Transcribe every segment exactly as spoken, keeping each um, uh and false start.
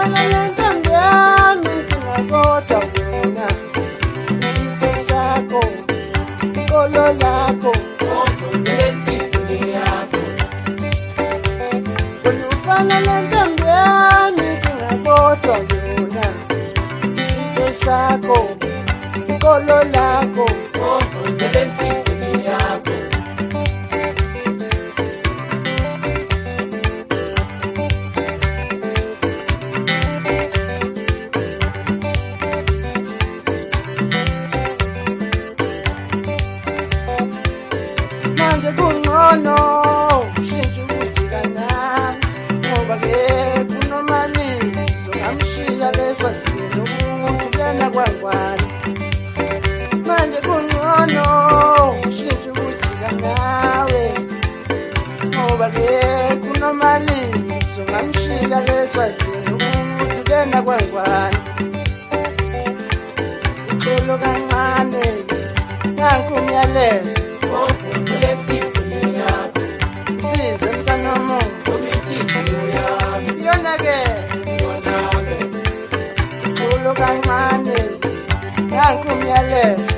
ufana nentombi yami kungakodwa wena isitho sakho ikolo lakho ufana nentombi yami kungakodwa wena isitho sakho ikolo lakho manje kungcono ushintshe ukujikana ngoba ke kunomalizo ngamshiya leswazini ukuthi lena kwangwane manje kungcono ushintshe ukujikana nawe ngoba ke kunomalizo ngamshiya leswazini ukuthi lena kwangwane ukholo kancane nanku umyalezo size mntanomo yona-ke ukholo kancane nanku umyalezo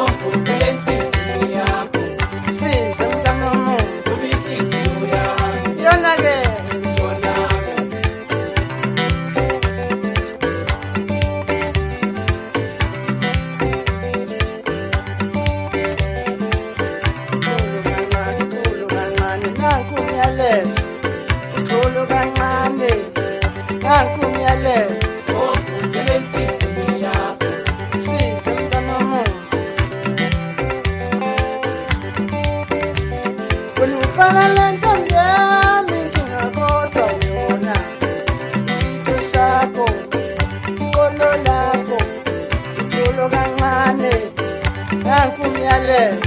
size mntanomo yona-ke ukholo kancane nanku umyalezo size mntanomo wena ufana lentombi yami kungakodwa wona isitho sakho ikolo lakho ukholo kancane nanku umyalezo